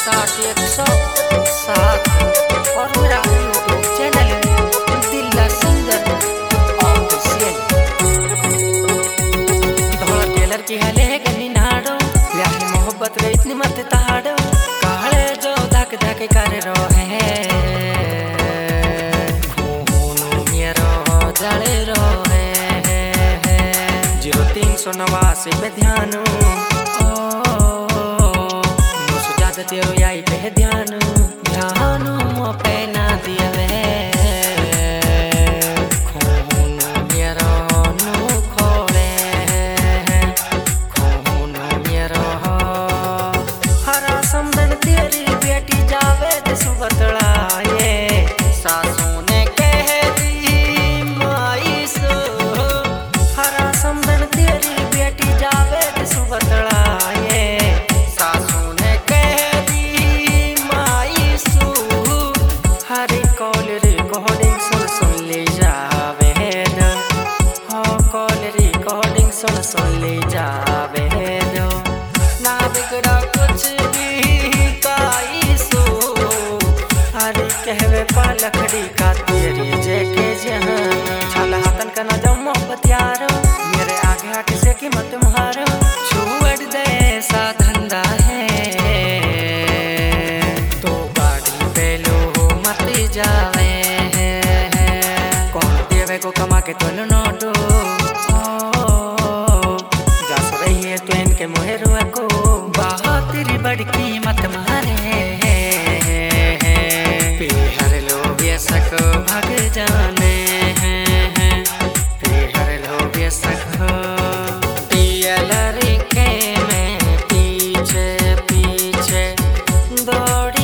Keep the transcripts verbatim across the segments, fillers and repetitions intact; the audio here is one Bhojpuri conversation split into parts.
साठ एक सौ सात और मेरा यूट्यूब चैनल है Dilla singer official. Dhola tailor की हले गनी नाड़ो यार मोहब्बत रे इतनी मत ताड़ो काले जो धक धक कर रोहे खूनो मेरो जले रोहे जीरो तीन सौ नवासी पे ध्यान तेरो याई पे ध्यान ध्यान मो पे ना दिया वे खून मेरो नु खोले खून मेरो हरा समदन तेरी बेटी जावे सुबतड़ा ये सासू ने कह दी माई सो हरा समदन तेरी बेटी जावे सुबतड़ा ये कॉल रिकॉर्डिंग सुन सुन ले जावे दो हाँ कॉल रिकॉर्डिंग सुन सुन ले जावे दो ना बिगड़ा कुछ भी काई सो हरे कहवे पालखड़ी का तेरी जेके जहां छाला हाथन का ना जाऊं मोहब्बत यारो मेरे आगे आके से की मत मुहारो छुड़ दे सा धंधा है तो गाड़ी पे लो मत जावे कौन देवे को कमा के तुल नोटो जा सो रही है तो इनके मोहरुआ को बहुत तेरी बड़ी कीमत मारे हर लोग ये सको भाग जाने हर लोग ये सको लड़के में पीछे पीछे दौड़ी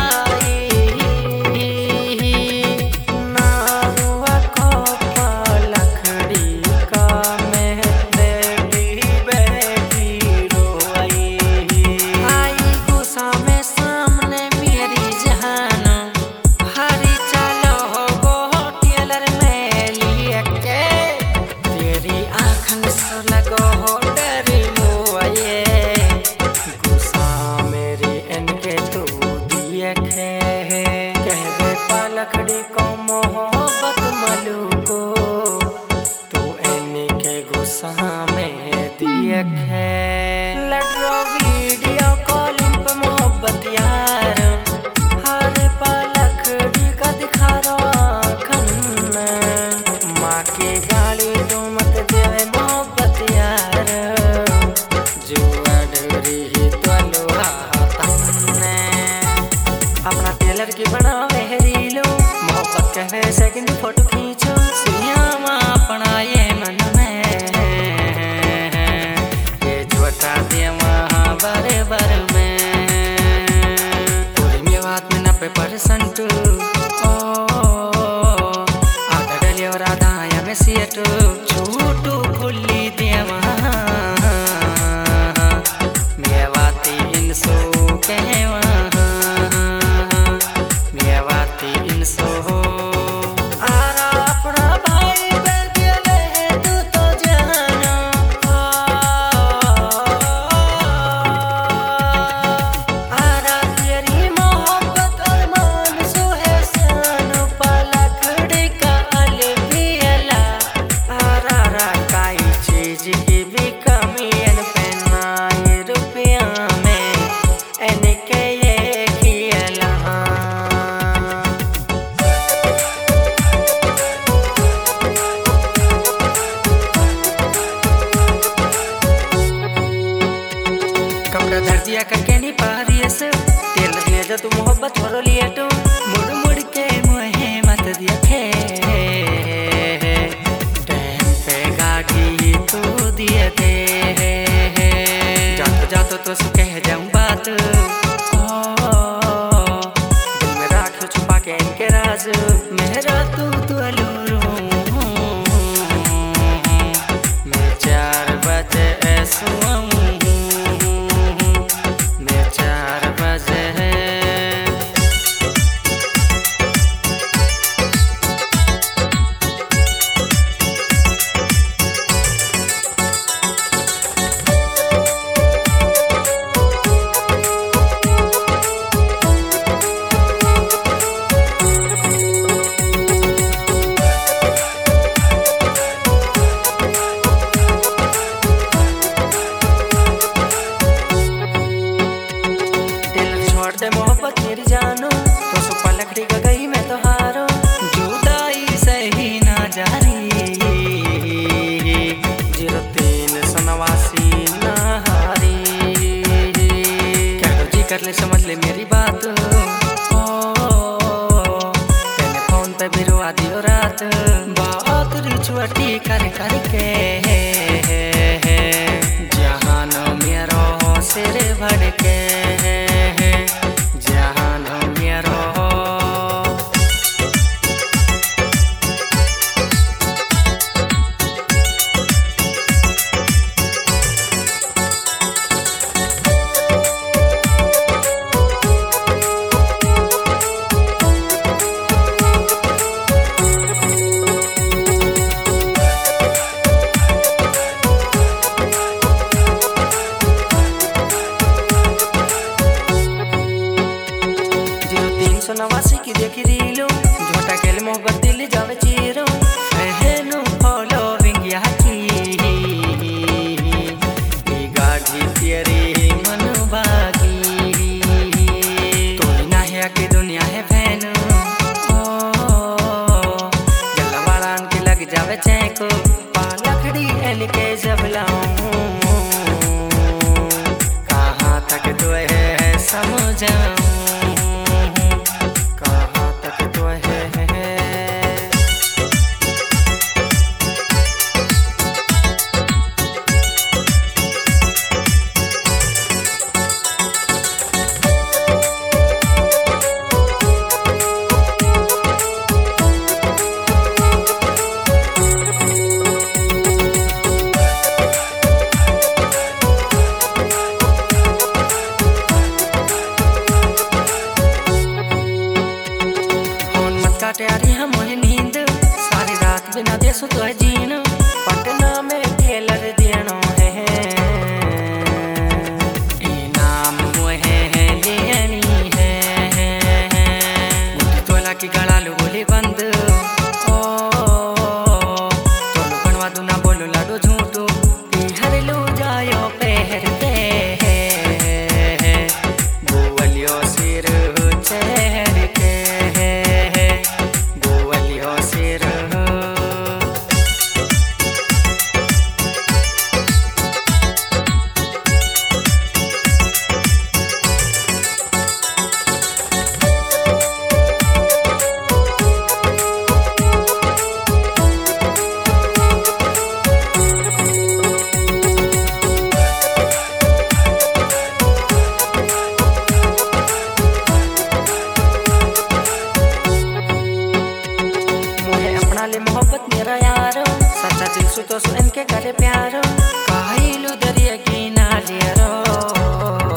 लकड़ी को मोहब्बत मलू को तू एने के गुस्सा में दियक है लड़ो वीडियो कॉलिंग पे मोहब्बत यार हर पलखड़ी का दिखा रो खन्ना माँ की गाली तो मत देवे मोहब्बत यार जो अडरी तो लोहा तन्ने अपना टेलर की बनावे मोहब्बत कहे सेकंड फोटो खींचो सियामा अपना ये मन में ये झोटा दिया वहाँ बारे बार में पूरी मेवात में नब्बे परसेंट ओ आधा डली और आधा या में सीट छूटू खुली दिया वहाँ मेवाती इनसो कहे वहाँ मेवाती इनसो कपड़ा धर दिया करके नहीं पा रही से तेल दिया जो तू मोहब्बत हो लिए तो मुड़ मुड़ के मुहे मत दिया थे टाइम पे गाड़ी तू दिए थे जातो जातो तो सु कह जाऊं बात दिल में राखो छुपा के इनके राज मेरा तू तू अलूरू मैं चार बजे ऐसू कर ले समझ ले मेरी बात। ओ तेने फोन पे भी रोआ दियो रात, बात रिचुअटी कर कर के जहान मेरो सिर भड़के, जहान मेरो। सौ नवासी की देखी रीलो, झूठा खेल मोहब्बत दिल जावे चीरो, पहनो फॉलोइंग या की गाढ़ी तेरी मन बागी, तो ना है कि दुनिया है फैन। ओ गला वालान के लग जावे चैको, पालखड़ी एल के जब लाऊं, कहाँ तक तो है समझाऊं, प्यारी हम नींद सारी रात बिना देसो तो है जीना, पटना में टेलर देनो है इनाम मुहे है लेनी है, मुट्ठी तोला की गला लो बोली बंद। ओ तोलो बनवा दू ना बोलो लाडो झूठो, हर लो जायो पहर पे बोलियो सिर चेहर के, मोहब्बत मेरा यारो, सच्चा दिल सु तो सु इनके करे प्यारो, काहिलू दरिया की नालियरो।